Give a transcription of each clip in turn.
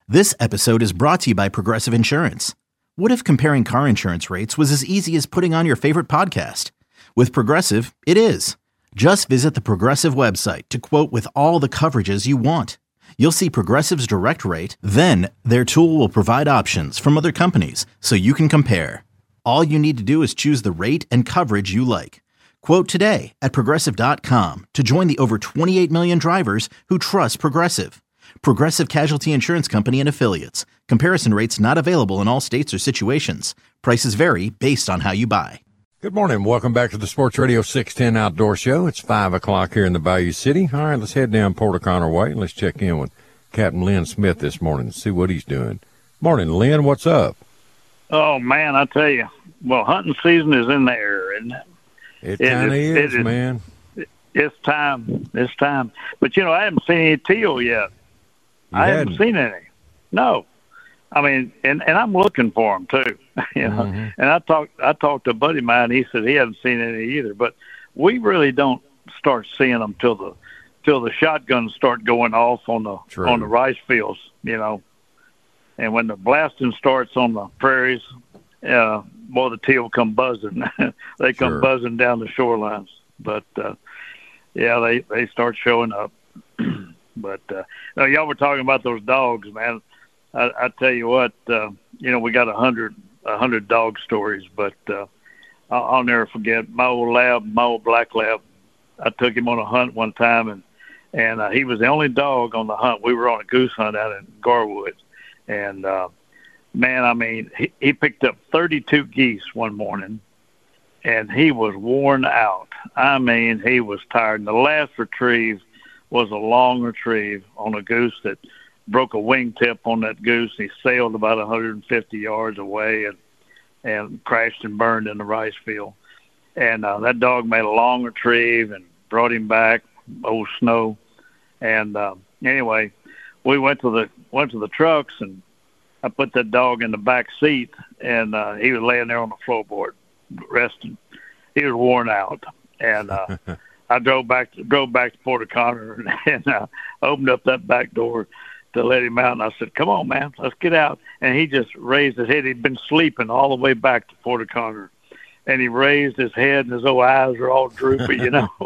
This episode is brought to you by Progressive Insurance. What if comparing car insurance rates was as easy as putting on your favorite podcast? With Progressive, it is. Just visit the Progressive website to quote with all the coverages you want. You'll see Progressive's direct rate, then their tool will provide options from other companies so you can compare. All you need to do is choose the rate and coverage you like. Quote today at Progressive.com to join the over 28 million drivers who trust Progressive. Progressive Casualty Insurance Company and Affiliates. Comparison rates not available in all states or situations. Prices vary based on how you buy. Good morning. Welcome back to the Sports Radio 610 Outdoor Show. It's 5 o'clock here in the Bayou City. All right, let's head down Port O'Connor Way and let's check in with Captain Lynn Smith this morning and see what he's doing. Morning, Lynn. What's up? Oh, man, I tell you. Well, hunting season is in the air, isn't it? It kind of is, man. It's time. It's time. But, you know, I haven't seen any teal yet. I haven't seen any. No. I mean, and I'm looking for them too. You know, and I talked to a buddy of mine. He said he hasn't seen any either. But we really don't start seeing them till the shotguns start going off on the rice fields. You know, and when the blasting starts on the prairies, boy, the teal come buzzing. They come buzzing down the shorelines. But yeah, they start showing up. But y'all were talking about those dogs, man. I tell you what, you know, we got 100 dog stories, but I'll never forget my old black lab. I took him on a hunt one time, and he was the only dog on the hunt. We were on a goose hunt out in Garwood, and man, I mean, he picked up 32 geese one morning, and he was worn out. I mean, he was tired. And the last retrieve was a long retrieve on a goose that broke a wingtip on that goose. He sailed about 150 yards away and crashed and burned in the rice field. And that dog made a long retrieve and brought him back, old Snow. And anyway, we went to the trucks, and I put that dog in the back seat, and he was laying there on the floorboard resting. He was worn out. And I drove back to Port O'Connor and opened up that back door to let him out. And I said, "Come on, man, let's get out." And he just raised his head. He'd been sleeping all the way back to Port O'Connor. And he raised his head, and his old eyes were all droopy, you know.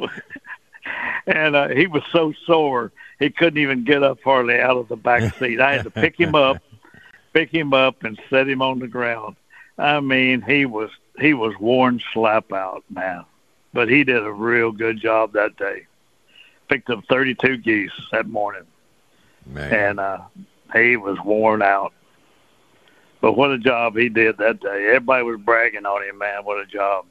And he was so sore, he couldn't even get up hardly out of the back seat. I had to pick him up and set him on the ground. I mean, he was worn slap out, man. But he did a real good job that day. Picked up 32 geese that morning. Man. And he was worn out. But what a job he did that day. Everybody was bragging on him, man. What a job.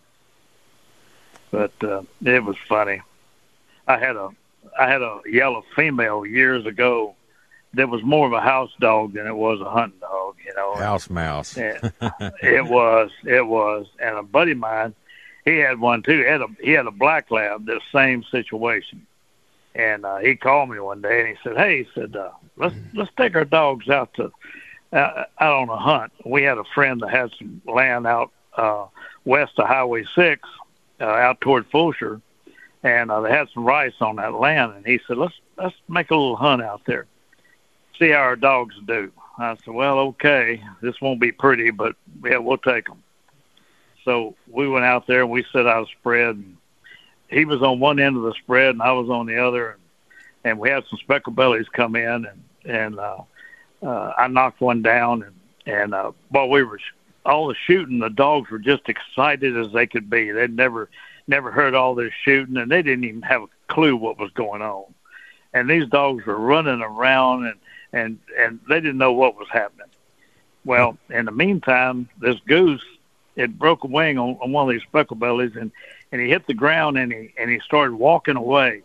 But it was funny. I had a yellow female years ago that was more of a house dog than it was a hunting dog, you know. House mouse. It was. And a buddy of mine, he had one too. He had a black lab, the same situation. And he called me one day and he said, "Hey," he said, let's take our dogs out on a hunt." We had a friend that had some land out west of Highway 6, out toward Fulshear, and they had some rice on that land. And he said, let's make a little hunt out there, see how our dogs do. I said, "Well, okay, this won't be pretty, but yeah, we'll take them." So we went out there and we set out a spread. And he was on one end of the spread and I was on the other. And we had some speckled bellies come in and I knocked one down. And while we were all the shooting, the dogs were just excited as they could be. They'd never heard all this shooting, and they didn't even have a clue what was going on. And these dogs were running around and they didn't know what was happening. Well, in the meantime, this goose, it broke a wing on one of these speckled bellies, and he hit the ground and he started walking away.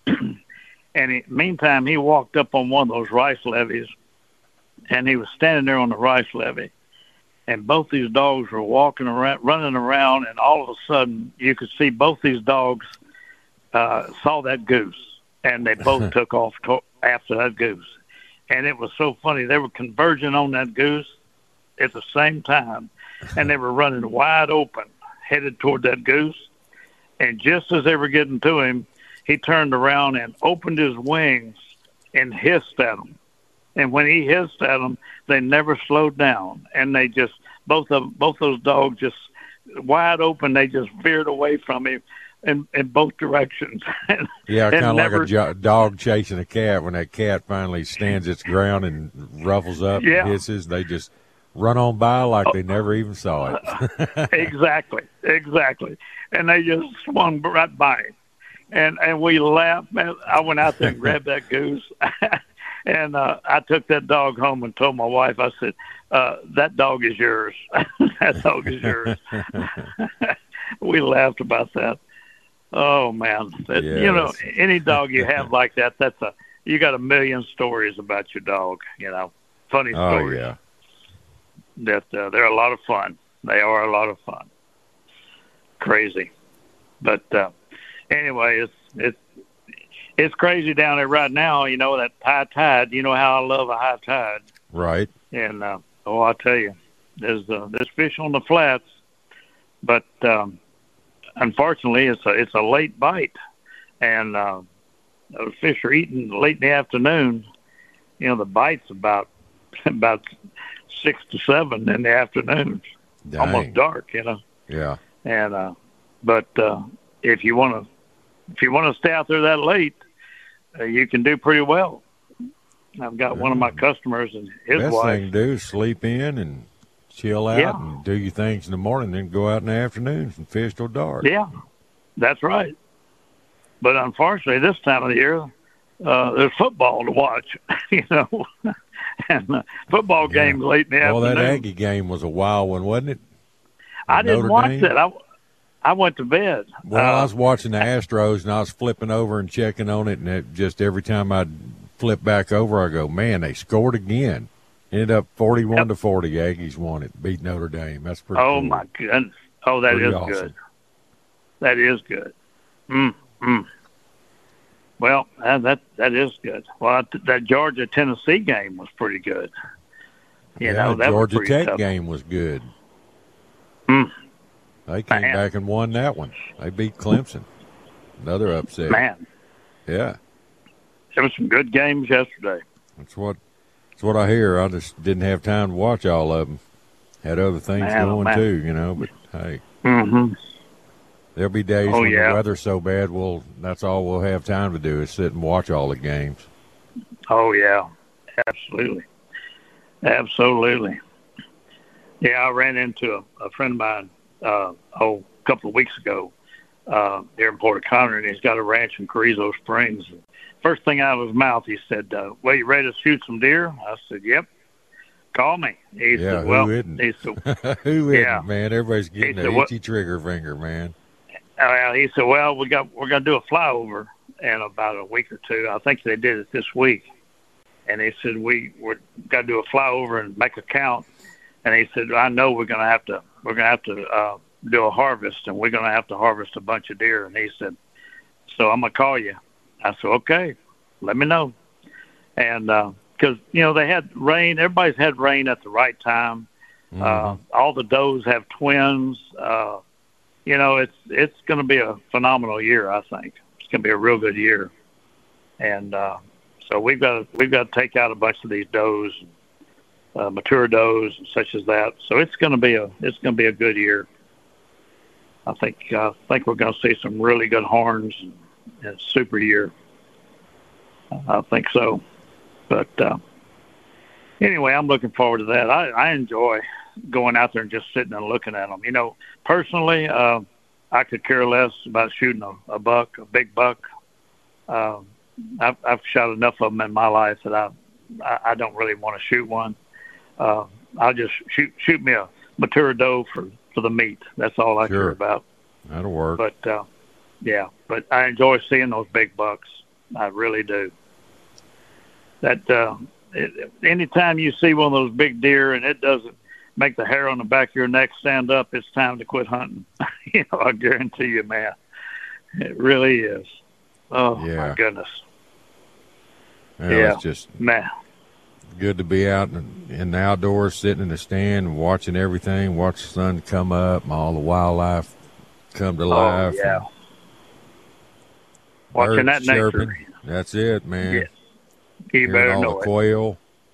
And meantime, he walked up on one of those rice levees, and he was standing there on the rice levee. And both these dogs were walking around, running around, and all of a sudden, you could see both these dogs saw that goose, and they both took off after that goose. And it was so funny. They were converging on that goose at the same time, and they were running wide open, headed toward that goose. And just as they were getting to him, he turned around and opened his wings and hissed at them. And when he hissed at them, they never slowed down, and they just both those dogs just wide open. They just veered away from him in both directions. Yeah, kind of like a dog chasing a cat. When that cat finally stands its ground and ruffles up and hisses, they just run on by like they never even saw it. Exactly. And they just swung right by him. And we laughed. Man, I went out there and grabbed that goose. And I took that dog home and told my wife, I said, that dog is yours. That dog is yours. We laughed about that. Oh, man. Yes. You know, any dog you have like that, you got a million stories about your dog, you know, funny stories. Oh, yeah. That they're a lot of fun. They are a lot of fun. Crazy. But anyway, it's crazy down there right now. You know, that high tide. You know how I love a high tide. Right. And I'll tell you, there's fish on the flats, but unfortunately, it's a late bite, and those fish are eating late in the afternoon. You know, the bite's about 6 to 7 in the afternoon, almost dark. You know. Yeah. And but if you want to stay out there that late, you can do pretty well. I've got one of my customers and his Best wife. Thing to do is sleep in and chill out and do your things in the morning, then go out in the afternoons and fish till dark. Yeah, that's right. But unfortunately, this time of the year, there's football to watch, you know, and football games late in the afternoon. Well, that Aggie game was a wild one, wasn't it? I didn't watch it. I went to bed. Well, I was watching the Astros, and I was flipping over and checking on it, and it just every time I'd flip back over, I go, man, they scored again. Ended up 41-40. Aggies won it, beat Notre Dame. That's pretty cool. My goodness. Oh, that is awesome. Good. That is good. Well, that is good. Well, that Georgia-Tennessee game was pretty good. You know, that Georgia was Tech tough. game was good. They came back and won that one. They beat Clemson. Another upset. Man. Yeah. There were some good games yesterday. That's what I hear. I just didn't have time to watch all of them. Had other things going too, you know. But hey, there'll be days when the weather's so bad. That's all we'll have time to do is sit and watch all the games. Oh yeah, absolutely. Yeah, I ran into a friend of mine a couple of weeks ago here in Port O'Connor, and he's got a ranch in Carrizo Springs. First thing out of his mouth, he said, well, you ready to shoot some deer? I said, yep. Call me. He said, well, who isn't? He said, who isn't, man? Everybody's getting an itchy trigger finger, man. He said, well, we're going to do a flyover in about a week or two. I think they did it this week. And he said, we're got to do a flyover and make a count. And he said, I know we're going to have to do a harvest, and we're going to have to harvest a bunch of deer. And he said, so I'm going to call you. I said, okay, let me know. And because, you know, they had rain. Everybody's had rain at the right time. All the does have twins. You know, it's going to be a phenomenal year, I think. It's going to be a real good year. And so we've got to take out a bunch of these does, mature does, and such as that. So it's going to be a good year. I think we're going to see some really good horns and super year. I think so. But anyway, I'm looking forward to that. I enjoy going out there and just sitting and looking at them. You know, personally, I could care less about shooting a buck, a big buck. I've shot enough of them in my life that I don't really want to shoot one. I'll just shoot me a mature doe for the meat. That's all I care about. That'll work. But yeah, but I enjoy seeing those big bucks. I really do. That anytime you see one of those big deer and it doesn't make the hair on the back of your neck stand up, it's time to quit hunting. You know, I guarantee you, man. It really is. Oh, my goodness. It's just good to be out in the outdoors, sitting in the stand and watching everything, watch the sun come up and all the wildlife come to life. Oh, yeah. Watching that nature. Chirping. That's it, man. Yeah. You better all know the quail.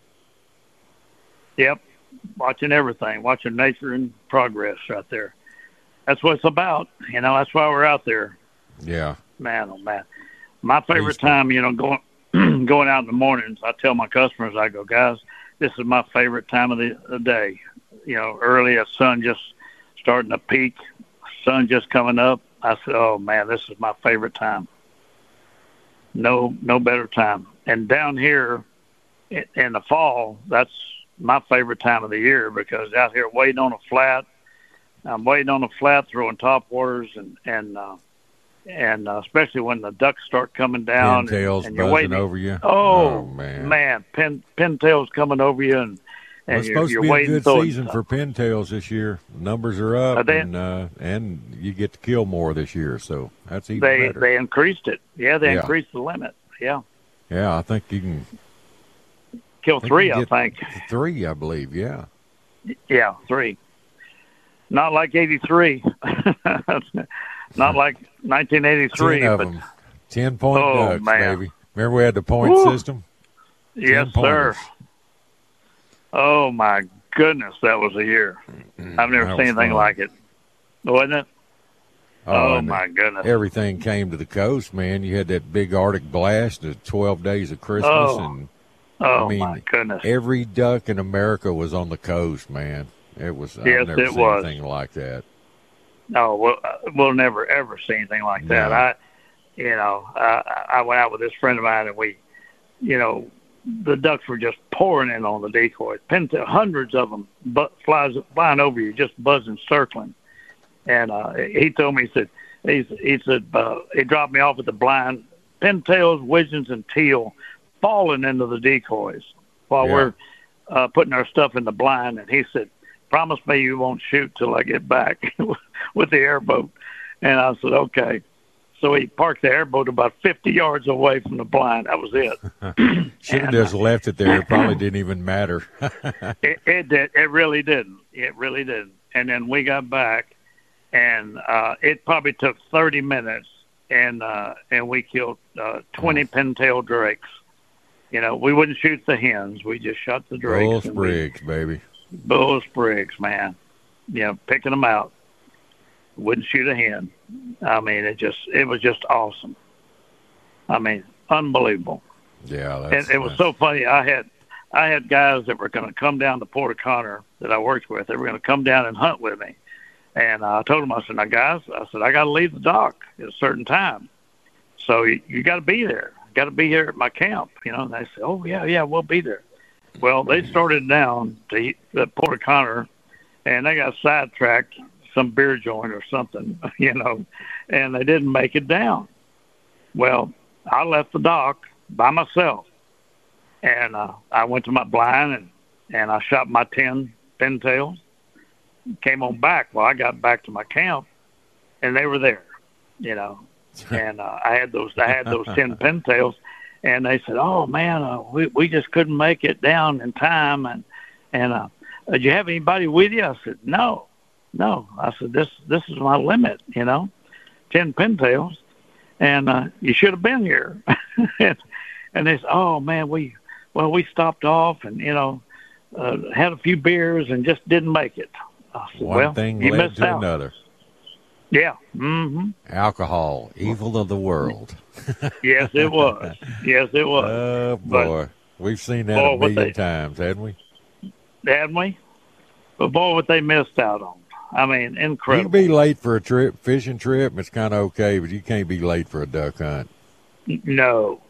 Yep. Watching everything, watching nature in progress right there. That's what it's about. That's why we're out there. Yeah. Man, oh, man. My favorite time, going out in the mornings, I tell my customers, I go, guys, this is my favorite time of the day. Early, the sun just starting to peak, sun just coming up. I said, oh, man, this is my favorite time. No better time. And down here in the fall, that's my favorite time of the year, because out here waiting on a flat, I'm waiting on a flat, throwing top waters, and especially when the ducks start coming down, pintails and buzzing waiting over you. Oh man, pintails coming over you, and it's supposed to be a good season for pintails this year. Numbers are up, and you get to kill more this year, so that's even better. They increased it. Yeah, they increased the limit. Yeah. Yeah, I think you can kill 3. I think 3, I believe. Yeah. Yeah, 3. Not like 83. Not like 1983. 10 of them. 10-point ducks, baby. Remember we had the point system? Yes, sir. Oh, my goodness, that was a year. I've never seen anything like it. Wasn't it? Oh my goodness. Everything came to the coast, man. You had that big Arctic blast, the 12 days of Christmas. My goodness. Every duck in America was on the coast, man. It was. Yes, I've never seen anything like that. No, we'll never ever see anything like that. I went out with this friend of mine, and we, the ducks were just pouring in on the decoys. Hundreds of them flying over you, just buzzing, circling. And he told me, he said he dropped me off at the blind, pintails, widgeons, and teal falling into the decoys while we're putting our stuff in the blind. And he said, promise me you won't shoot till I get back with the airboat. And I said, okay. So he parked the airboat about 50 yards away from the blind. That was it. Should have just left it there. It probably didn't even matter. It did. It really didn't. It really didn't. And then we got back, and it probably took 30 minutes, and we killed 20 pintail drakes. We wouldn't shoot the hens. We just shot the drakes. Bull sprigs, baby. Bull sprigs, man. Picking them out. Wouldn't shoot a hen. I mean, it was just awesome. I mean, unbelievable. Yeah, it was so funny. I had guys that were going to come down to Port O'Connor that I worked with. They were going to come down and hunt with me, and I told them, I said, now guys, I got to leave the dock at a certain time, so you got to be there. Got to be here at my camp, And they said, oh yeah, we'll be there. Well, they started down to Port O'Connor, and they got sidetracked, some beer joint or something, and they didn't make it down. Well, I left the dock by myself, and I went to my blind, and I shot my 10 pintails, came on back. Well, I got back to my camp, and they were there, and I had those 10 pintails, and they said, oh man, we just couldn't make it down in time, and did you have anybody with you? I said, no. I said, this is my limit, 10 pintails, and you should have been here. and they said, oh man, we stopped off and had a few beers and just didn't make it. I said, One thing led to another. Yeah. Mm-hmm. Alcohol, evil of the world. Yes, it was. Yes, it was. Oh boy, we've seen that a million times, haven't we? Hadn't we? But boy, what they missed out on. I mean, incredible. You can be late for a fishing trip. It's kind of okay, but you can't be late for a duck hunt. No.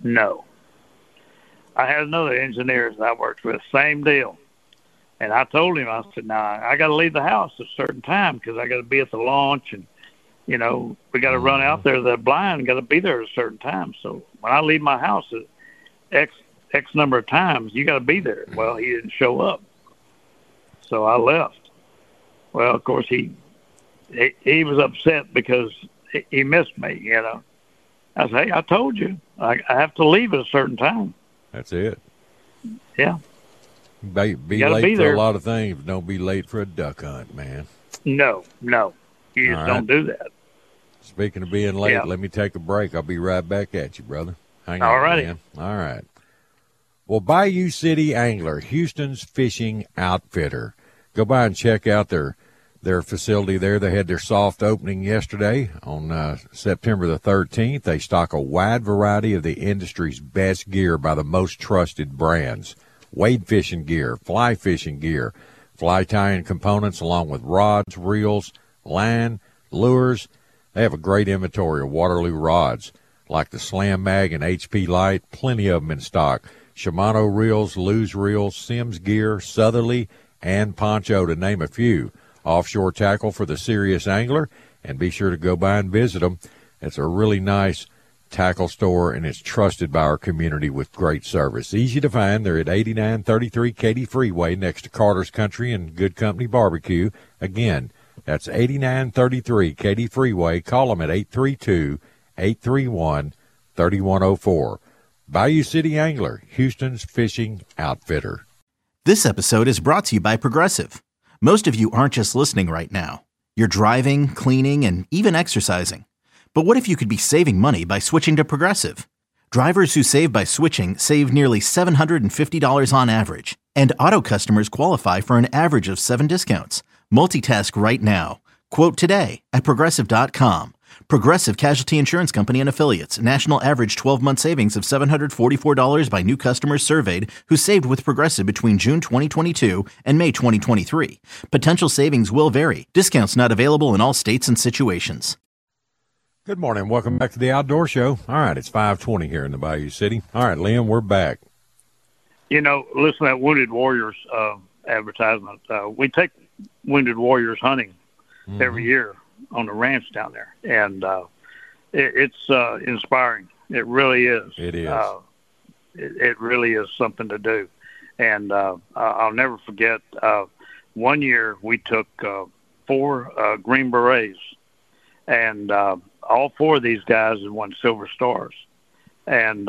I had another engineer that I worked with, same deal. And I told him, I said, now, I got to leave the house at a certain time because I got to be at the launch and, we got to run out there to the blind, got to be there at a certain time. So when I leave my house at X number of times, you got to be there. Well, he didn't show up. So I left. Well, of course, he was upset because he missed me, I said, hey, I told you. I have to leave at a certain time. That's it. Yeah. Be late for a lot of things, but don't be late for a duck hunt, man. No. You just don't do that. Speaking of being late, let me take a break. I'll be right back at you, brother. Hang on, all righty. Man. All right. Well, Bayou City Angler, Houston's fishing outfitter. Go by and check out their facility there. They had their soft opening yesterday on September the 13th. They stock a wide variety of the industry's best gear by the most trusted brands. Wade fishing gear, fly fishing gear, fly tying components along with rods, reels, line, lures. They have a great inventory of Waterloo rods like the Slam Mag and HP Light, plenty of them in stock. Shimano reels, Lew's reels, Sims gear, Southerly, and Poncho, to name a few. Offshore tackle for the serious angler, and be sure to go by and visit them. It's a really nice tackle store, and it's trusted by our community with great service. Easy to find. They're at 8933 Katy Freeway next to Carter's Country and Good Company Barbecue. Again, that's 8933 Katy Freeway. Call them at 832-831-3104. Bayou City Angler, Houston's fishing outfitter. This episode is brought to you by Progressive. Most of you aren't just listening right now. You're driving, cleaning, and even exercising. But what if you could be saving money by switching to Progressive? Drivers who save by switching save nearly $750 on average. And auto customers qualify for an average of 7 discounts. Multitask right now. Quote today at Progressive.com. Progressive Casualty Insurance Company and Affiliates. National average 12-month savings of $744 by new customers surveyed who saved with Progressive between June 2022 and May 2023. Potential savings will vary. Discounts not available in all states and situations. Good morning. Welcome back to the Outdoor Show. All right, it's 5:20 here in the Bayou City. All right, Lynn, we're back. Listen to that Wounded Warriors advertisement. We take Wounded Warriors hunting every year on the ranch down there, and it's inspiring. It really is. It is. It really is something to do, and I'll never forget. One year we took 4 Green Berets, and all 4 of these guys had won Silver Stars, and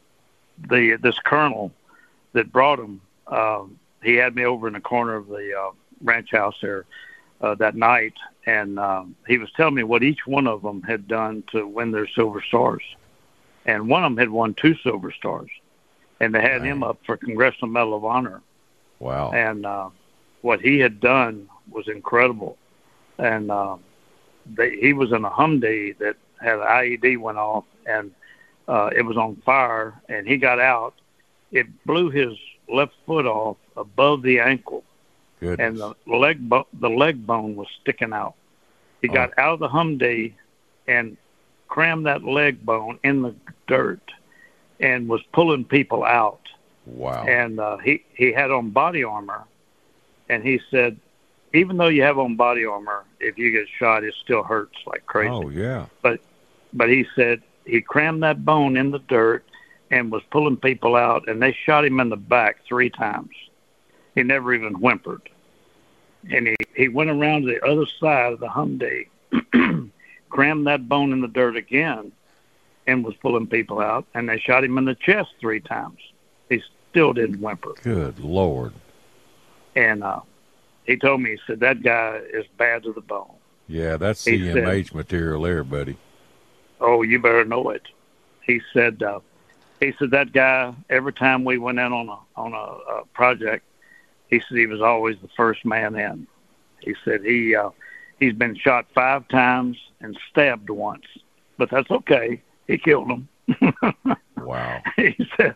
this colonel that brought them, he had me over in the corner of the ranch house there that night, and he was telling me what each one of them had done to win their Silver Stars. And one of them had won 2 Silver Stars, and they had him up for Congressional Medal of Honor. Wow. And what he had done was incredible. And he was in a Humvee that had an IED went off, and it was on fire, and he got out. It blew his left foot off above the ankle. Goodness. And the leg bone was sticking out. He got out of the Humvee and crammed that leg bone in the dirt and was pulling people out. Wow. And he had on body armor, and he said, even though you have on body armor, if you get shot, it still hurts like crazy. Oh, yeah. But he said he crammed that bone in the dirt and was pulling people out, and they shot him in the back 3 times. He never even whimpered. And he went around to the other side of the Humvee, crammed that bone in the dirt again, and was pulling people out, and they shot him in the chest 3 times. He still didn't whimper. Good Lord. And he told me, he said, that guy is bad to the bone. Yeah, that's CMH material there, buddy. Oh, you better know it. He said that guy, every time we went in on a project, he said he was always the first man in. He said he's been shot 5 times and stabbed once, but that's okay. He killed him. Wow. He said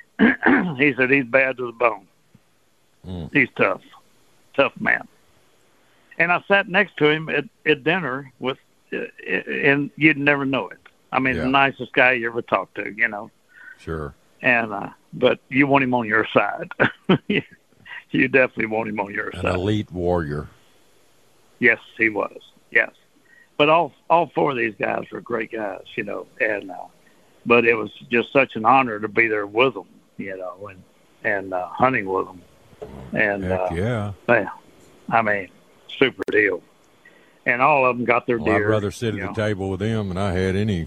he's bad to the bone. He's tough man. And I sat next to him at dinner with, and you'd never know it. I mean, the nicest guy you ever talked to, Sure. And but you want him on your side. You definitely want him on your side. An elite warrior. Yes, he was. Yes, but all 4 of these guys were great guys, and but it was just such an honor to be there with them, and hunting with them, and Heck yeah. I mean, super deal. And all of them got their deer. I'd rather sit at the table with them than I had any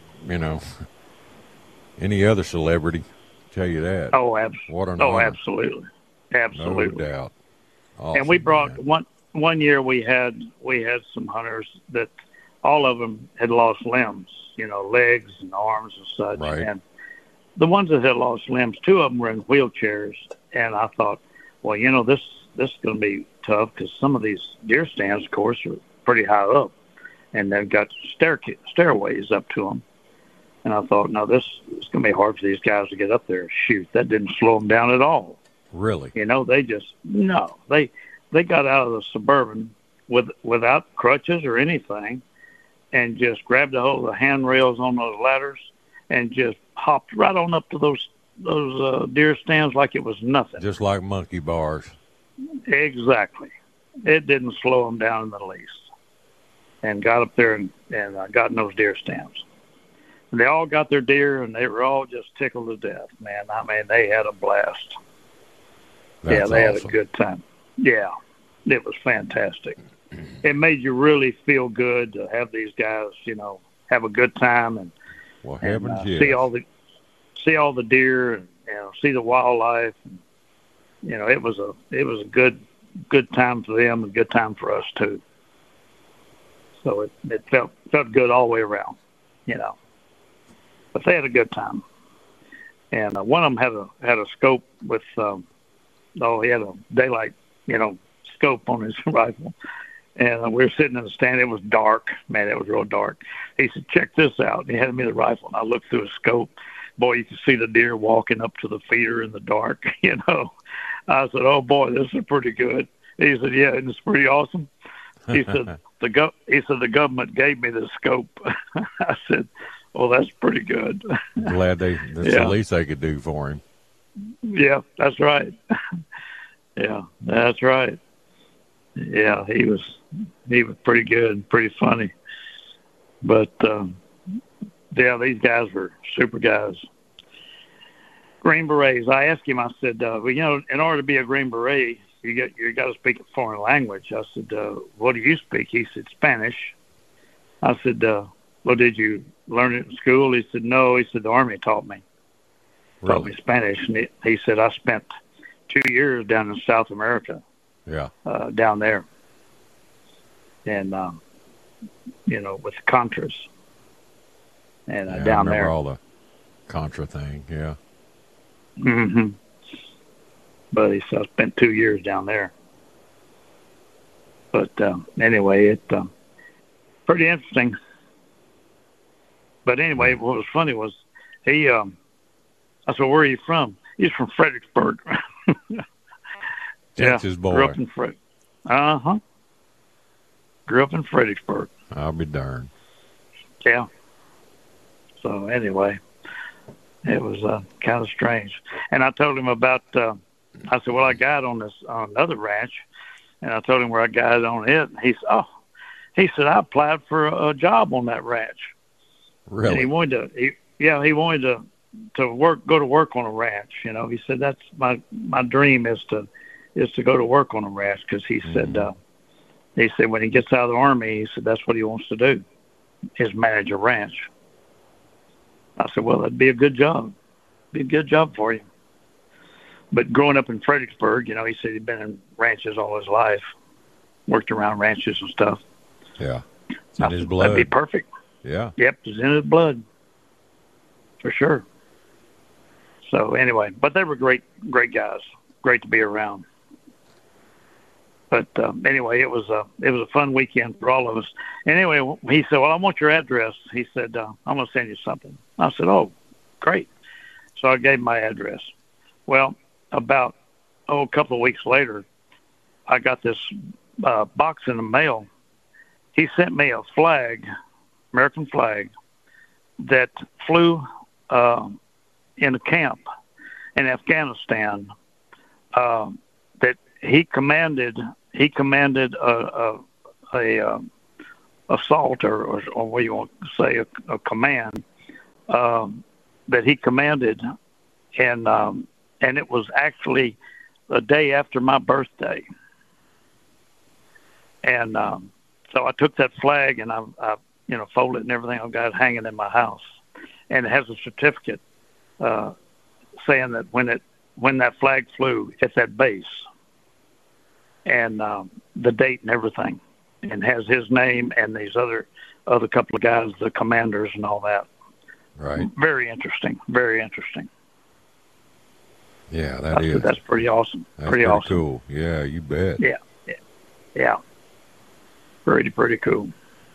other celebrity. Tell you that. Oh, What an honor. Absolutely. Absolutely. No doubt. Awesome, and we brought man. one year we had some hunters that all of them had lost limbs, legs and arms and such. Right. the ones that had lost limbs, 2 of them were in wheelchairs, and I thought, well, this is going to be tough because some of these deer stands, of course, are pretty high up, and they've got stairways up to them. And I thought, no, this is going to be hard for these guys to get up there. Shoot, that didn't slow them down at all. Really? They just they got out of the Suburban without crutches or anything, and just grabbed a hold of the handrails on those ladders and just hopped right on up to those deer stands like it was nothing. Just like monkey bars. Exactly. It didn't slow them down in the least. And got up there and got in those deer stands. And they all got their deer, and they were all just tickled to death, man. I mean, they had a blast. They awesome. had a good time. Yeah, it was fantastic. It made you really feel good to have these guys, have a good time and, see all the deer and see the wildlife. And, it was a good time for them and good time for us too. So it felt good all the way around, But they had a good time. And one of them had a scope with he had a daylight, scope on his rifle. And we were sitting in the stand. It was dark. Man, it was real dark. He said, check this out. And he handed me the rifle, and I looked through his scope. Boy, you could see the deer walking up to the feeder in the dark, I said, oh, boy, this is pretty good. He said, yeah, and it's pretty awesome. He said, the government gave me the scope. I said, well, that's pretty good. Glad that's the least they could do for him. Yeah, that's right. Yeah, that's right. Yeah, he was pretty good, pretty funny. But these guys were super guys. Green Berets. I asked him. I said, in order to be a Green Beret, you got to speak a foreign language. I said, what do you speak? He said, Spanish. I said, well, did you learn it in school? He said, no. He said, the Army taught me. Really? Taught me Spanish. And he said, I spent 2 years down in South America. Yeah. Down there. And, with the Contras. And down I remember there. all the Contra thing, yeah. Mm-hmm. But he said, I spent 2 years down there. But anyway, it pretty interesting. But anyway, what was funny was I said, where are you from? He's from Fredericksburg. Texas boy. Grew up in Grew up in Fredericksburg. I'll be darned. Yeah. So anyway, it was kind of strange. And I told him about, I said, well, I got on another ranch, and I told him where I got on it. And he said, I applied for a job on that ranch. Really? And he wanted to go to work on a ranch. He said, that's my dream is to go to work on a ranch, because he said when he gets out of the Army, he said that's what he wants to do, is manage a ranch. I said, well, that'd be a good job. Be a good job for you. But growing up in Fredericksburg, he said he'd been in ranches all his life, worked around ranches and stuff. Yeah. It's in his blood. That'd be perfect. Yeah. Yep, it's in his blood. For sure. So anyway, but they were great guys. Great to be around. But anyway, it was a fun weekend for all of us. Anyway, he said, well, I want your address. He said, I'm going to send you something. I said, oh, great. So I gave him my address. Well, about a couple of weeks later, I got this box in the mail. He sent me a flag, American flag, that flew in a camp in Afghanistan that he commanded a assault or what you want to say, a command that he commanded, and it was actually the day after my birthday. And so I took that flag and I folded it and everything. I've got it hanging in my house, and it has a certificate saying that when that flag flew at that base, and the date and everything, and has his name and these other couple of guys, the commanders and all that. Right. Very interesting. Very interesting. Yeah, That's pretty awesome. That's pretty awesome. Cool. Yeah, you bet. Yeah. Pretty cool.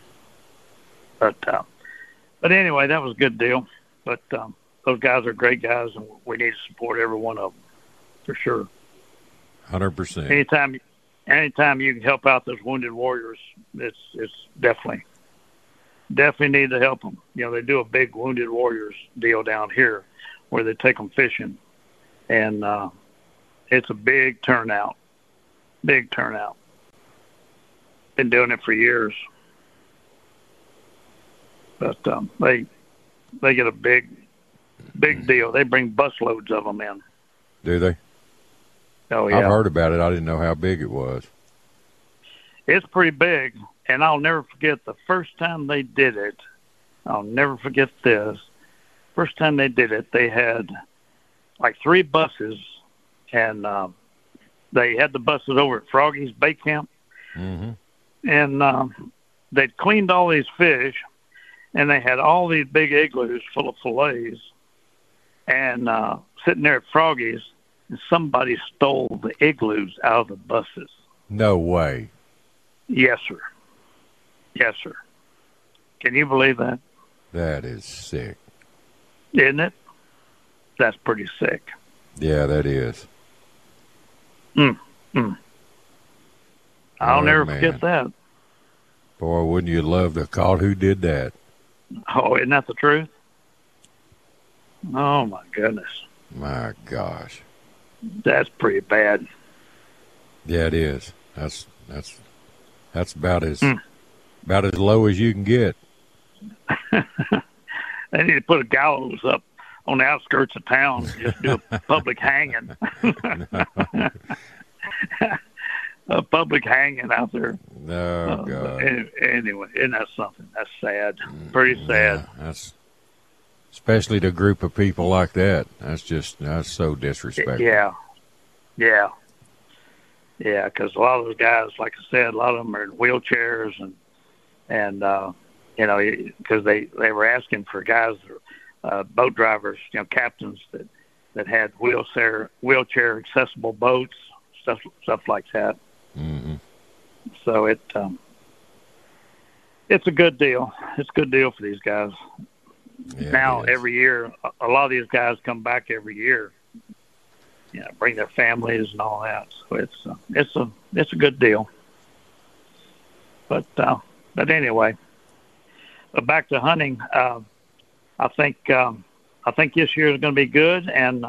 But anyway, that was a good deal. But those guys are great guys, and we need to support every one of them for sure. 100%. Anytime you can help out those wounded warriors, it's definitely need to help them. You know, they do a big wounded warriors deal down here where they take them fishing, and it's a big turnout. Been doing it for years, but they get a big deal. They bring busloads of them in. Do they? Oh yeah. I've heard about it. I didn't know how big it was. It's pretty big, and I'll never forget the first time they did it. I'll never forget this. First time they did it, they had like 3 buses, and they had the buses over at Froggy's Bait Camp. Mm-hmm. And they'd cleaned all these fish, and they had all these big igloos full of fillets, and sitting there at Froggy's, and somebody stole the igloos out of the buses. No way. Yes, sir. Can you believe that? That is sick. Isn't it? That's pretty sick. Yeah, that is. I'll never forget that. Boy, wouldn't you love to have caught who did that? Oh, isn't that the truth? Oh, my goodness. My gosh. That's pretty bad. Yeah, it is. That's about as low as you can get. They need to put a gallows up on the outskirts of town and just do a public hanging. A public hanging out there. Oh, God. Anyway, isn't that something? That's sad. Pretty sad. Yeah, that's especially to a group of people like that. That's so disrespectful. Yeah, because a lot of those guys, like I said, a lot of them are in wheelchairs, and you know, because they were asking for guys, boat drivers, you know, captains that had wheelchair accessible boats, stuff like that. Mm-hmm. So it's a good deal. It's a good deal for these guys. Yeah, now every year, a lot of these guys come back every year. You know, bring their families and all that. So it's a good deal. But anyway, back to hunting. I think this year is going to be good, and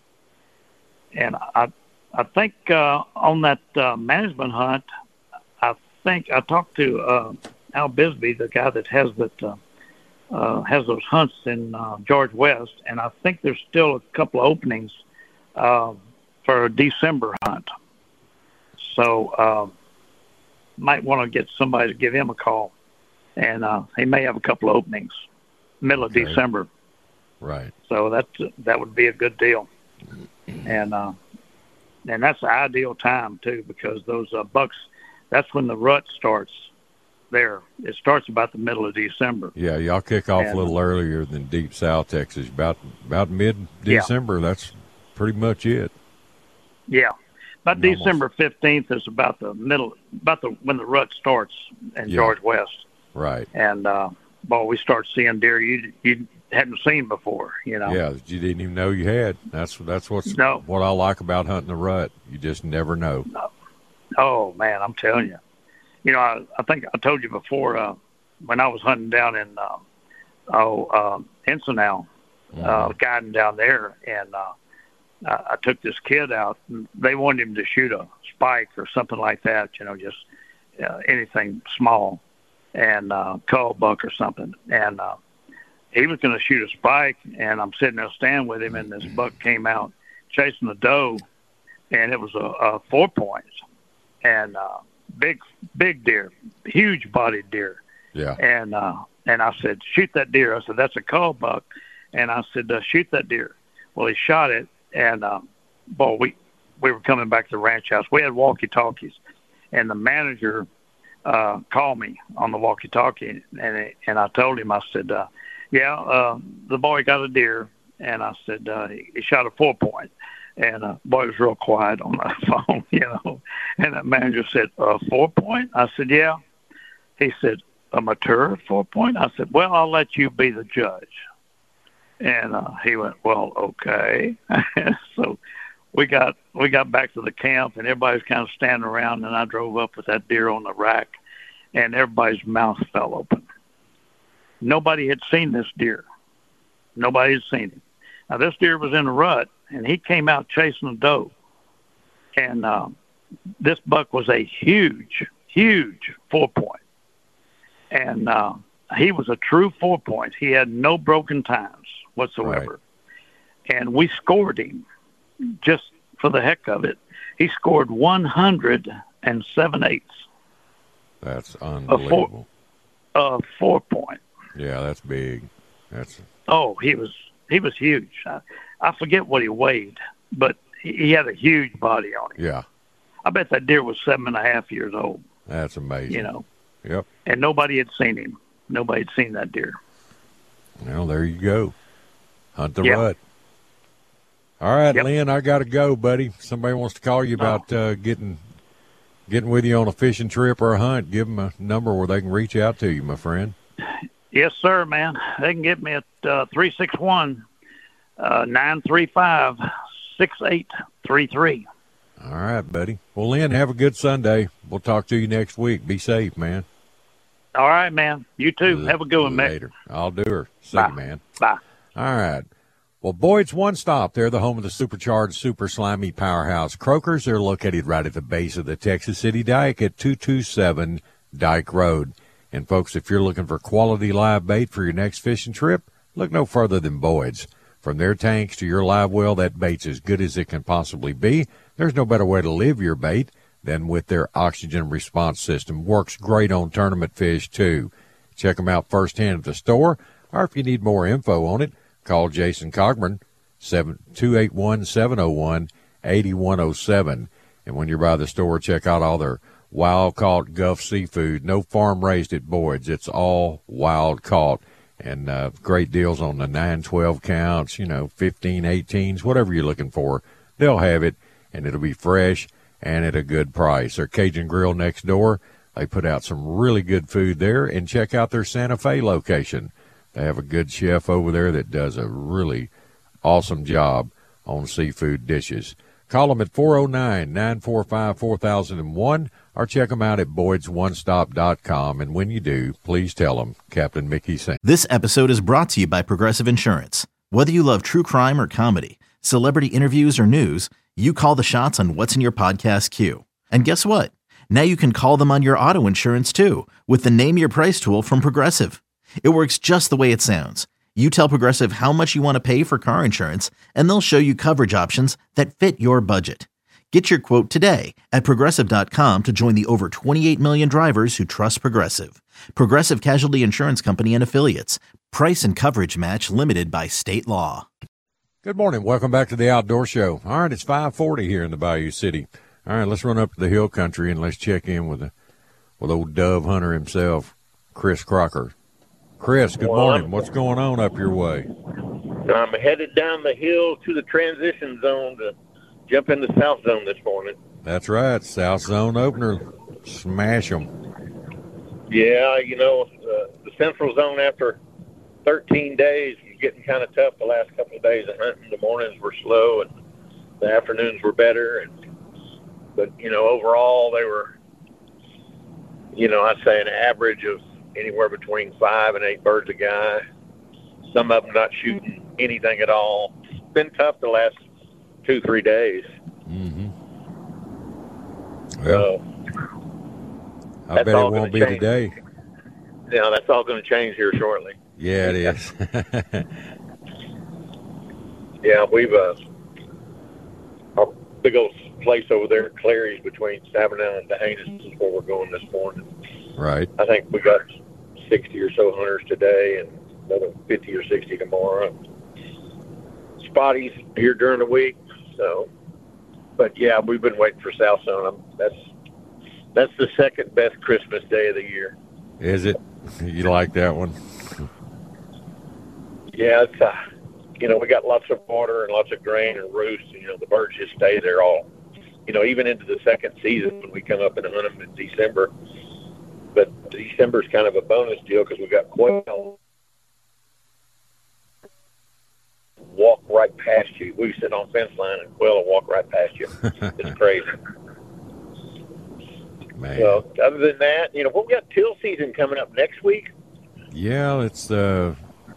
I think on that management hunt, I think I talked to Al Bisbee, the guy that has those hunts in George West, and I think there's still a couple of openings for a December hunt. So might want to get somebody to give him a call, and he may have a couple of openings middle of December. Right. So that would be a good deal, and that's the ideal time too, because those bucks, that's when the rut starts. There, it starts about the middle of December. Yeah, y'all kick off a little earlier than Deep South Texas, about mid-December. Yeah. That's pretty much it. Yeah, about December 15th is about the middle, when the rut starts in George West. Right. And we start seeing deer you hadn't seen before. You know. Yeah, you didn't even know you had. That's what I like about hunting the rut. You just never know. No. Oh man, I'm telling you. You know, I think I told you before when I was hunting down in Encinal, guiding down there, and I took this kid out. And they wanted him to shoot a spike or something like that. You know, just anything small, and cull buck or something. And he was going to shoot a spike, and I'm sitting there standing with him, and this buck came out chasing the doe, and it was a 4-point, and big deer, huge bodied deer. Yeah. And I said, shoot that deer. I said, that's a cull buck. And I said, shoot that deer. Well, he shot it, and we were coming back to the ranch house. We had walkie-talkies, and the manager called me on the walkie-talkie, and I told him, I said, The boy got a deer, and I said he shot a 4-point. And boy was real quiet on the phone, And the manager said, 4-point? I said, yeah. He said, a mature 4-point? I said, well, I'll let you be the judge. And he went, well, okay. So we got back to the camp, and everybody's kind of standing around, and I drove up with that deer on the rack, and everybody's mouth fell open. Nobody had seen this deer. Nobody had seen him. Now, this deer was in a rut, and he came out chasing a doe. And this buck was a huge, huge 4-point. And he was a true 4-point. He had no broken times whatsoever. Right. And we scored him just for the heck of it. He scored 107/8. That's unbelievable. A 4-point. Yeah, that's big. He was huge. I forget what he weighed, but he had a huge body on him. Yeah. I bet that deer was 7.5 years old. That's amazing. Yep. And nobody had seen him. Nobody had seen that deer. Well, there you go. Hunt the rut. All right, Lynn, I got to go, buddy. Somebody wants to call you about getting with you on a fishing trip or a hunt. Give them a number where they can reach out to you, my friend. Yes, sir, man. They can get me at 361-935-6833. All right, buddy. Well, Lynn, have a good Sunday. We'll talk to you next week. Be safe, man. All right, man. You too. Have a good one, man. Later. I'll do her. See Bye. you, man. Bye. All right. Well, Boyd's One Stop. They're the home of the supercharged, super slimy powerhouse Croakers. They're located right at the base of the Texas City Dike at 227 Dike Road. And, folks, if you're looking for quality live bait for your next fishing trip, look no further than Boyd's. From their tanks to your live well, that bait's as good as it can possibly be. There's no better way to live your bait than with their oxygen response system. Works great on tournament fish, too. Check them out firsthand at the store, or if you need more info on it, call Jason Cogburn, 281-701-8107. And when you're by the store, check out all their wild-caught Gulf seafood. No farm-raised at Boyd's. It's all wild-caught. And great deals on the 9-12 counts, 15, 18s, whatever you're looking for. They'll have it, and it'll be fresh and at a good price. Their Cajun Grill next door, they put out some really good food there. And check out their Santa Fe location. They have a good chef over there that does a really awesome job on seafood dishes. Call them at 409-945-4001 or check them out at boydsonestop.com. And when you do, please tell them Captain Mickey sent. This episode is brought to you by Progressive Insurance. Whether you love true crime or comedy, celebrity interviews or news, you call the shots on what's in your podcast queue. And guess what? Now you can call them on your auto insurance too with the Name Your Price tool from Progressive. It works just the way it sounds. You tell Progressive how much you want to pay for car insurance, and they'll show you coverage options that fit your budget. Get your quote today at Progressive.com to join the over 28 million drivers who trust Progressive. Progressive Casualty Insurance Company and Affiliates. Price and coverage match limited by state law. Good morning. Welcome back to the Outdoor Show. All right, it's 5:40 here in the Bayou City. All right, let's run up to the hill country and let's check in with old dove hunter himself, Chris Crocker. Chris, good morning. What's going on up your way? I'm headed down the hill to the transition zone to jump in the South Zone this morning. That's right. South Zone opener. Smash them. Yeah, the Central Zone after 13 days was getting kind of tough the last couple of days of hunting. The mornings were slow and the afternoons were better. But overall they were, I'd say an average of anywhere between 5 and 8 birds a guy. Some of them not shooting anything at all. It's been tough the last 2-3 days. Mm-hmm. Well, I bet it won't be today. Yeah, that's all going to change here shortly. Yeah, it is. Yeah, we've our big old place over there at Clary's between Savannah and D'Hanis is where we're going this morning. Right. I think we got 60 or so hunters today and another 50 or 60 tomorrow. Spotties here during the week. So, but yeah, we've been waiting for South Zone. That's the second best Christmas day of the year. Is it? You like that one? Yeah, it's we got lots of water and lots of grain and roost. The birds just stay there all, even into the second season when we come up and hunt them in December. But December's kind of a bonus deal because we got quail walk right past you. We sit on fence line and quail will walk right past you. It's crazy. Man. So other than that, we got teal season coming up next week. Yeah, it's the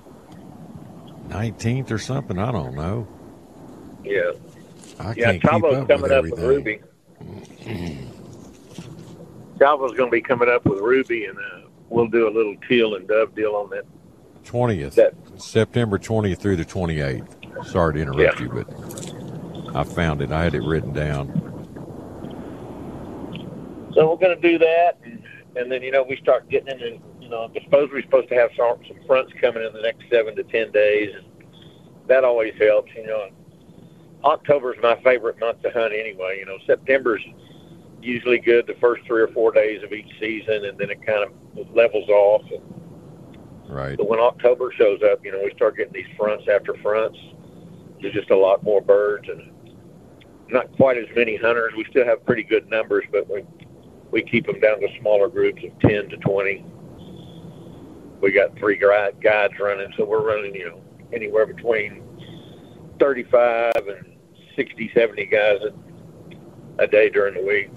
19th or something. I don't know. Yeah. I can't keep Chavo's up coming with up everything. with Ruby. Chavo's going to be coming up with Ruby, and we'll do a little teal and dove deal on that. 20th, September 20th through the 28th. Sorry to interrupt you, but I found it. I had it written down. So we're going to do that, and then, we start getting into, I suppose we're supposed to have some fronts coming in the next 7 to 10 days, and that always helps. October's my favorite month to hunt anyway. September's usually good the first 3 or 4 days of each season, and then it kind of levels off. Right. But when October shows up, we start getting these fronts after fronts. There's just a lot more birds and not quite as many hunters. We still have pretty good numbers, but we keep them down to smaller groups of 10 to 20. We got 3 guides running, so we're running, anywhere between 35 and 60, 70 guys a day during the week.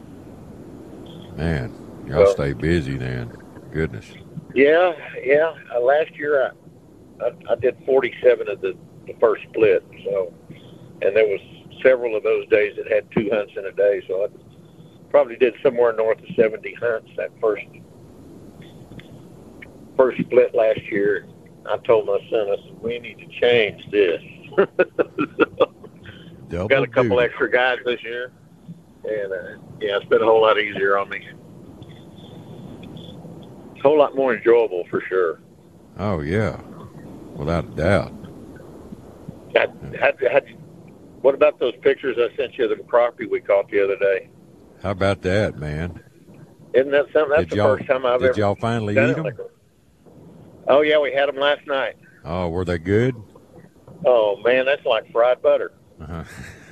Man, y'all stay busy then. Goodness. Yeah. Last year I did 47 of the first split, so, and there was several of those days that had 2 hunts in a day, so I probably did somewhere north of 70 hunts that first split last year. I told my son, I said, we need to change this. So, got a couple extra guys this year, and it's been a whole lot easier on me. A whole lot more enjoyable for sure. Oh yeah, without a doubt. What about those pictures I sent you of the crappie we caught the other day? How about that, man? Isn't that something? That's the first time I've ever. Did y'all finally eat them? Oh yeah, we had them last night. Oh, were they good? Oh man, that's like fried butter. Uh-huh.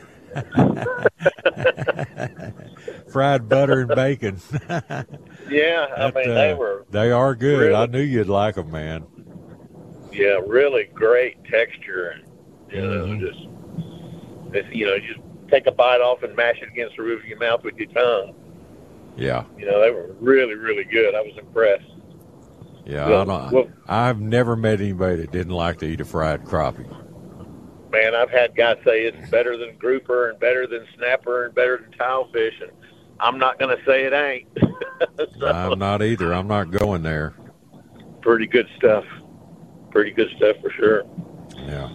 Fried butter and bacon. Yeah, I mean they are good. Really, I knew you'd like them, man. Yeah, really great texture, and just just take a bite off and mash it against the roof of your mouth with your tongue. Yeah. They were really, really good. I was impressed. Yeah, I've never met anybody that didn't like to eat a fried crappie. Man, I've had guys say it's better than grouper and better than snapper and better than tilefish, and I'm not going to say it ain't. So, I'm not either. I'm not going there. Pretty good stuff. Pretty good stuff for sure. Yeah.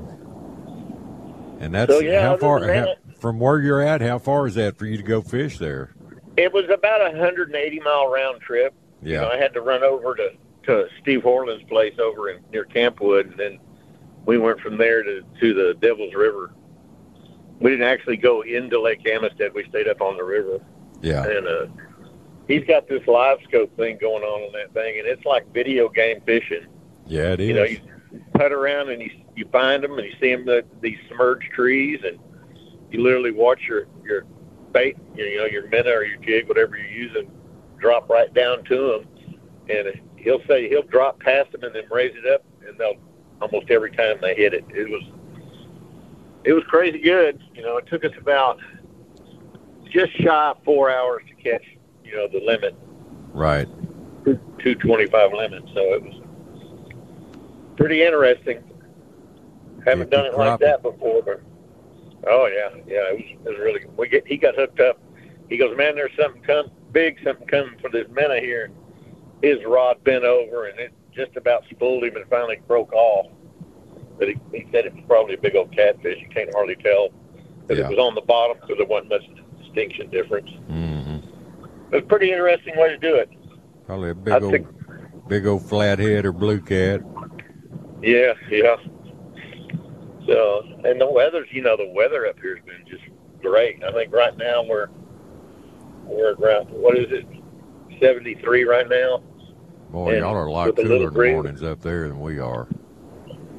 And that's how far from where you're at. How far is that for you to go fish there? It was about a 180-mile round trip. Yeah. I had to run over to Steve Horland's place over near Campwood, and then we went from there to the Devil's River. We didn't actually go into Lake Amistad. We stayed up on the river. Yeah. And he's got this live scope thing going on that thing, and it's like video game fishing. Yeah, it is. You putt around and you find them, and you see them these submerged trees, and you literally watch your bait, your minnow or your jig, whatever you're using, drop right down to them, and he'll drop past them and then raise it up, and they'll almost every time they hit it. It was crazy good. It took us about just shy of 4 hours to catch, the limit. Right. 225 limit. So it was pretty interesting. Haven't done it like that before, but it was really good. He got hooked up. He goes, man, there's something coming for this minnow here. His rod bent over and it just about spooled him and finally broke off. But he said it was probably a big old catfish. You can't hardly tell because it was on the bottom because there wasn't much distinction difference. Mm-hmm. It was a pretty interesting way to do it. Probably a big old flathead or blue cat. Yeah. So, and the weather up here has been just great. I think right now we're around, 73 right now. Boy, y'all are a lot cooler in the mornings up there than we are.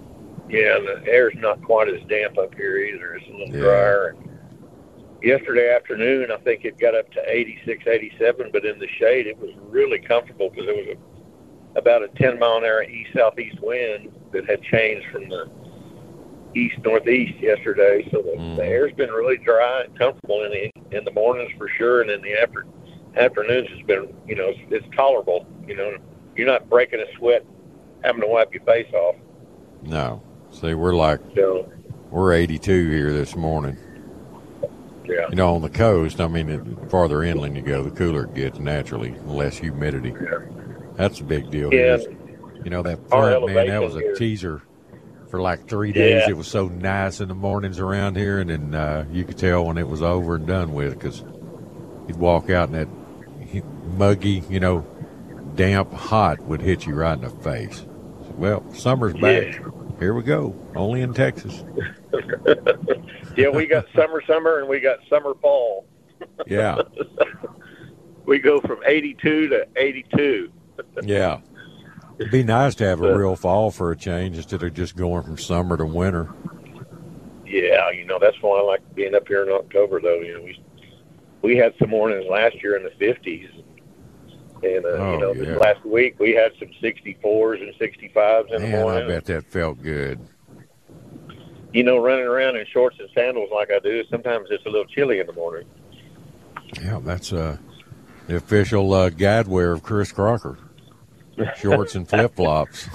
Yeah, and the air's not quite as damp up here either. It's a little drier. And yesterday afternoon, I think it got up to 86, 87, but in the shade, it was really comfortable because it was about a 10-mile-an-hour east-southeast wind that had changed from the east-northeast yesterday. So the air's been really dry and comfortable in the mornings for sure, and in the afternoons it's been, it's tolerable. You're not breaking a sweat, having to wipe your face off. No. See, we're 82 here this morning. Yeah. On the coast, I mean, the farther inland you go, the cooler it gets naturally, less humidity. Yeah. That's a big deal. Yeah. That front, man, that was a teaser for like 3 days. Yeah. It was so nice in the mornings around here, and then you could tell when it was over and done with because you'd walk out and that muggy, damp hot would hit you right in the face. Well, summer's back. Yeah. Here we go. Only in Texas. Yeah, we got summer, and we got summer fall. Yeah. We go from 82 to 82. Yeah. It'd be nice to have a real fall for a change instead of just going from summer to winter. Yeah, that's why I like being up here in October, though. We had some mornings last year in the 50s. And, this last week we had some 64s and 65s in the morning. I bet that felt good. Running around in shorts and sandals like I do, sometimes it's a little chilly in the morning. Yeah, that's the official guide wear of Chris Crocker. Shorts and flip-flops.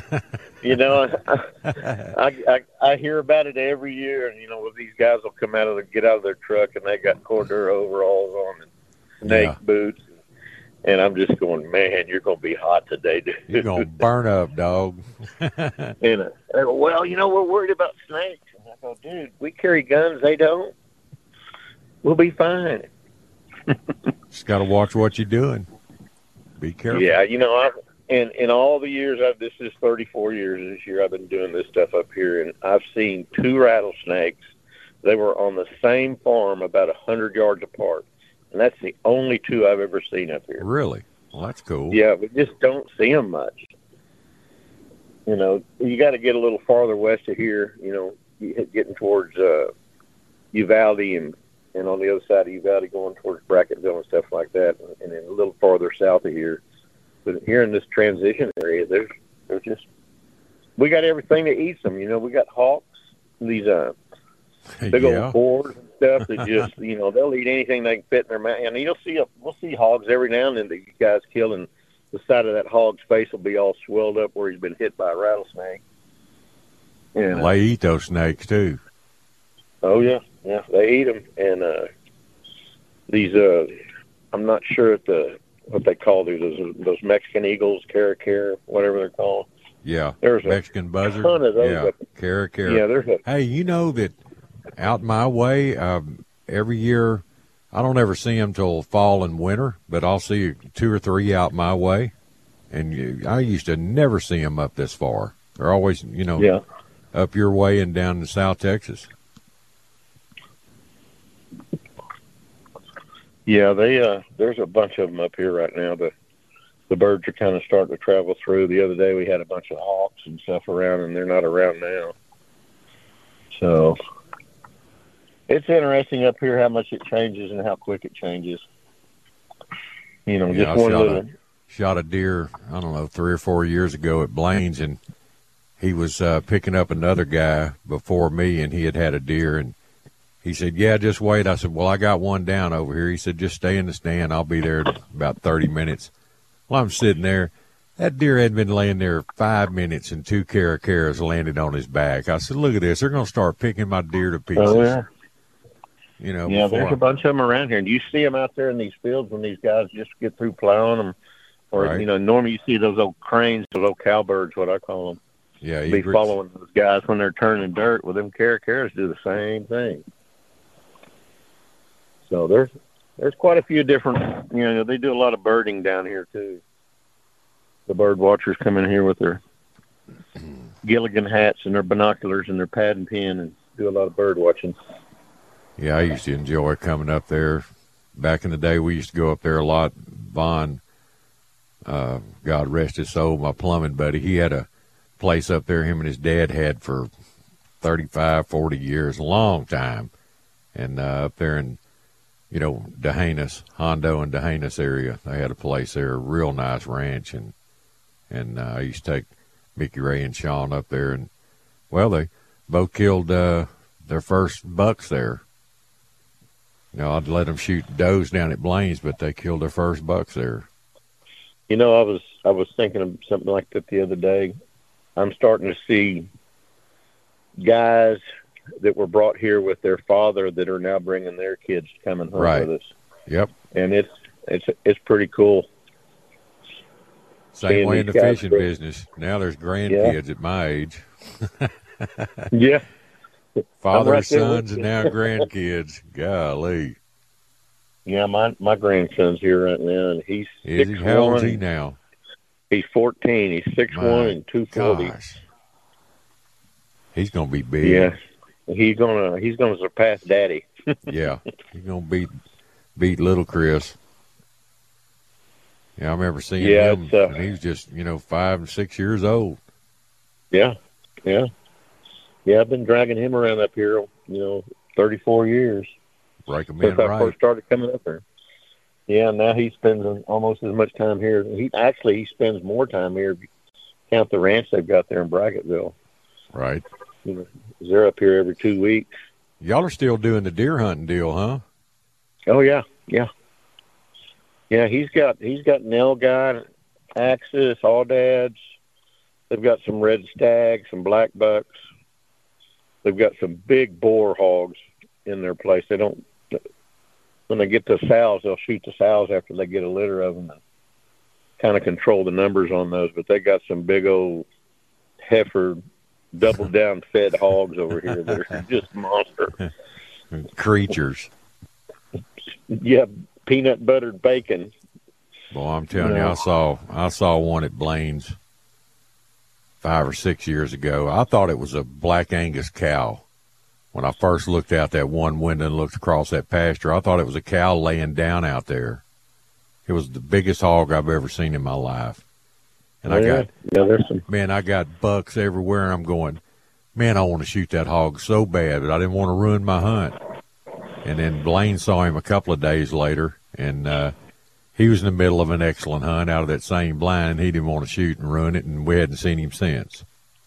I hear about it every year, and, these guys will get out of their truck, and they got Cordura overalls on and snake boots. And I'm just going, man, you're going to be hot today, dude. You're going to burn up, dog. And well, we're worried about snakes. And I go, dude, we carry guns. They don't. We'll be fine. Just got to watch what you're doing. Be careful. Yeah, in all the years, this is 34 years this year I've been doing this stuff up here, and I've seen 2 rattlesnakes. They were on the same farm about 100 yards apart. And that's the only 2 I've ever seen up here. Really? Well, that's cool. Yeah, we just don't see them much. You got to get a little farther west of here, getting towards Uvalde and on the other side of Uvalde going towards Brackettville and stuff like that, and then a little farther south of here. But here in this transition area, there's we got everything that eats them. We got hawks, these big old boars and stuff that just, they'll eat anything they can fit in their mouth. And we'll see hogs every now and then that you guys kill, and the side of that hog's face will be all swelled up where he's been hit by a rattlesnake. And they eat those snakes too. Oh yeah, they eat them. And these, I'm not sure what they call those Mexican eagles, caracara, whatever they're called. Yeah, there's Mexican buzzard. Ton of those. Yeah, caracara. Yeah, there's Hey, you know that out my way, every year, I don't ever see them till fall and winter, but I'll see 2 or 3 out my way. And I used to never see them up this far. They're always, up your way and down in South Texas. Yeah, there's a bunch of them up here right now. The birds are kind of starting to travel through. The other day we had a bunch of hawks and stuff around, and they're not around now. So it's interesting up here how much it changes and how quick it changes. Just one little. Shot a deer, I don't know, 3 or 4 years ago at Blaine's, and he was picking up another guy before me, and he had a deer, and he said, yeah, just wait. I said, well, I got one down over here. He said, just stay in the stand. I'll be there in about 30 minutes. Well, I'm sitting there. That deer had been laying there 5 minutes, and 2 caracaras landed on his back. I said, look at this. They're going to start picking my deer to pieces. Oh, yeah. Yeah, there's a bunch of them around here. And you see them out there in these fields when these guys just get through plowing them. Or, right. Normally you see those old cranes, those old cowbirds, what I call them. Yeah, be following those guys when they're turning dirt. Well, them caracaras do the same thing. So there's quite a few different, they do a lot of birding down here too. The bird watchers come in here with their Gilligan hats and their binoculars and their pad and pen and do a lot of bird watching. Yeah, I used to enjoy coming up there. Back in the day, we used to go up there a lot. Vaughn, God rest his soul, my plumbing buddy, he had a place up there him and his dad had for 35, 40 years, a long time. And up there in, D'Hanis, Hondo and D'Hanis area, they had a place there, a real nice ranch. And I used to take Mickey Ray and Sean up there. And, well, they both killed their first bucks there. I'd let them shoot does down at Blaine's, but they killed their first bucks there. I was thinking of something like that the other day. I'm starting to see guys that were brought here with their father that are now bringing their kids to come and hunt with us. Yep. And it's pretty cool. Same way in the fishing business. Now there's grandkids at my age. Yeah. Father, sons, and now grandkids. Golly. Yeah, my grandson's here right now, and he's 6'1". How old is he now? He's 14. He's 6'1" and 240. Gosh. He's gonna be big. Yeah, he's gonna surpass Daddy. Yeah, he's gonna beat little Chris. Yeah, I remember seeing him, and he was just 5 and 6 years old. Yeah. I've been dragging him around up here, 34 years. Break him in since I right. first started coming up here. Yeah, now he spends almost as much time here. He spends more time here if you count the ranch they've got there in Bracketville. Right. They're up here every 2 weeks. Y'all are still doing the deer hunting deal, huh? Oh yeah. Yeah, he's got Nail Guy, Axis, Awdads. They've got some red stags, some black bucks. They've got some big boar hogs in their place. They don't. When they get the sows, they'll shoot the sows after they get a litter of them and kind of control the numbers on those. But they got some big old heifer, double down fed hogs over here that are just monster creatures. Yeah, peanut buttered bacon. Boy, I'm telling you, I saw one at Blaine's 5 or 6 years ago. I thought it was a Black Angus cow. When I first looked out that one window and looked across that pasture, I thought it was a cow laying down out there. It was the biggest hog I've ever seen in my life. And I got bucks everywhere, and I'm going, man, I want to shoot that hog so bad, but I didn't want to ruin my hunt. And then Blaine saw him a couple of days later, and he was in the middle of an excellent hunt out of that same blind, and he didn't want to shoot and ruin it, and we hadn't seen him since.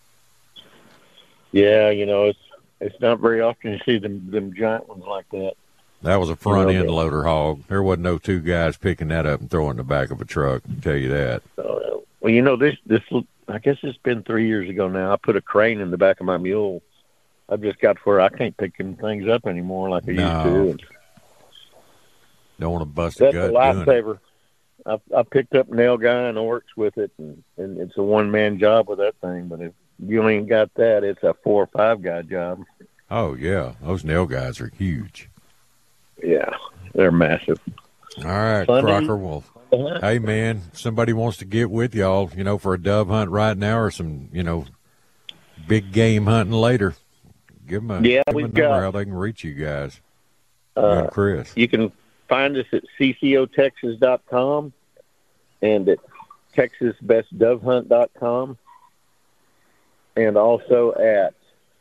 Yeah, it's not very often you see them giant ones like that. That was a front-end loader hog. There wasn't no two guys picking that up and throwing it in the back of a truck, I can tell you that. Well, this I guess it's been 3 years ago now. I put a crane in the back of my mule. I've just got to where I can't pick them things up anymore like I used to. Don't want to bust a gut. That's a lifesaver. I picked up Nail Guy and Oryx with it, and it's a one-man job with that thing. But if you ain't got that, it's a 4 or 5 guy job. Oh, yeah. Those Nail Guys are huge. Yeah, they're massive. All right, Crocker. Well, hey, man, somebody wants to get with y'all, for a dove hunt right now or some, big game hunting later. Give them a number how they can reach you guys. And Chris. You can find us at ccotexas.com and at texasbestdovehunt.com and also at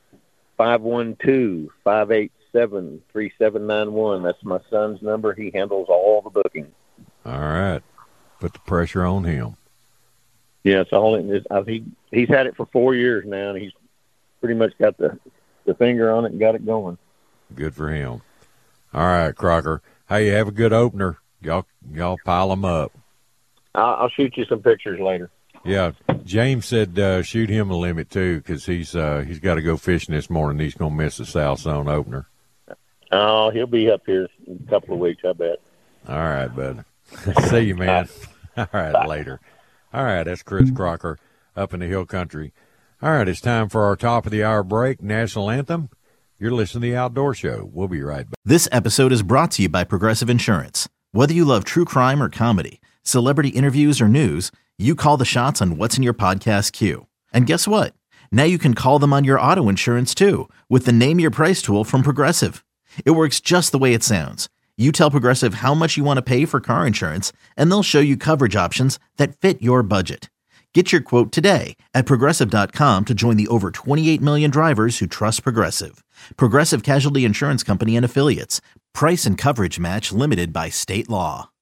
512-587-3791. That's my son's number. He handles all the booking. All right. Put the pressure on him. Yeah, it's all in this. He's had it for 4 years now, and he's pretty much got the finger on it and got it going. Good for him. All right, Crocker. Hey, have a good opener. Y'all pile them up. I'll shoot you some pictures later. Yeah, James said shoot him a limit too, because he's got to go fishing this morning. He's gonna miss the South Zone opener. Oh, he'll be up here in a couple of weeks, I bet. All right, bud. See you, man. All right, later. All right, that's Chris Crocker up in the Hill Country. All right, it's time for our top of the hour break, National Anthem. You're listening to The Outdoor Show. We'll be right back. This episode is brought to you by Progressive Insurance. Whether you love true crime or comedy, celebrity interviews or news, you call the shots on what's in your podcast queue. And guess what? Now you can call them on your auto insurance too with the Name Your Price tool from Progressive. It works just the way it sounds. You tell Progressive how much you want to pay for car insurance, and they'll show you coverage options that fit your budget. Get your quote today at Progressive.com to join the over 28 million drivers who trust Progressive. Progressive Casualty Insurance Company and Affiliates. Price and coverage match limited by state law.